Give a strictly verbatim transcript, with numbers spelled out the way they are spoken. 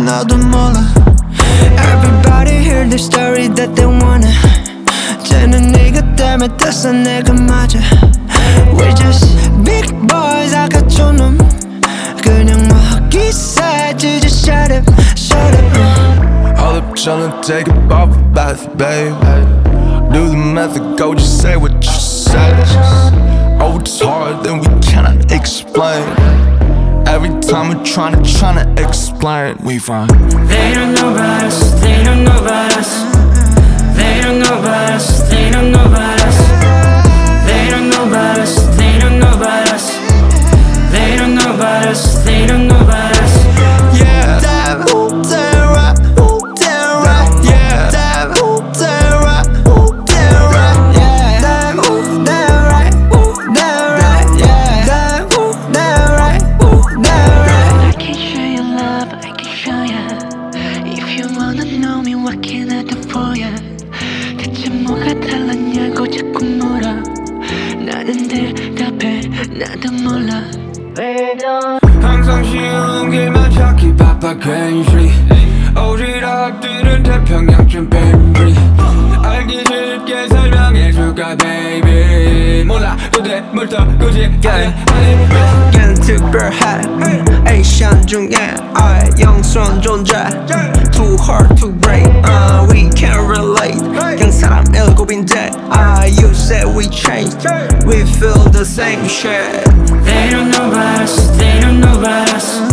나도 몰라. Everybody hear the story that they wanna. 쟤는 네가 때문에 떴어 내가 맞아. We're just big boys 아까 촌놈. 그냥 먹기 싸지 just shut up, shut up. All up tryna take a bubble bath, babe. Do the math and go, just say what you say. Oh, it's hard, then we cannot explain. Every time we're tryna, tryna explain, we find they don't know about us, they don't know about us. They don't know about us, they don't know about us. They don't know about us, they don't know about us. They don't know about us, they don't know about us. yeah. Damn, who damn right, who damn right, yeah. damn, who damn right, who damn right, yeah. Damn, who damn right, who damn right, yeah. Damn, who damn right, who damn right. I can show you love, I can show ya. If you wanna know me, what can I do for ya? 대체 뭐가 달랐냐고 자꾸 물어. 나는 대답해, 나도 몰라. 항상 쉬운 길만 찾기 바빠 괜시리 오지랖들은 태평양쯤 baby 알기 쉽게 설명해줄까 baby 몰라 도대 뭘더 굳이 yeah. 얘는 특별해 에이션 중에 아예 영수한 존재 Too hard to break uh, We can't relate 그냥 사람 일곱인데 uh, You said we changed We feel the same shit They don't know about us, they don't know about us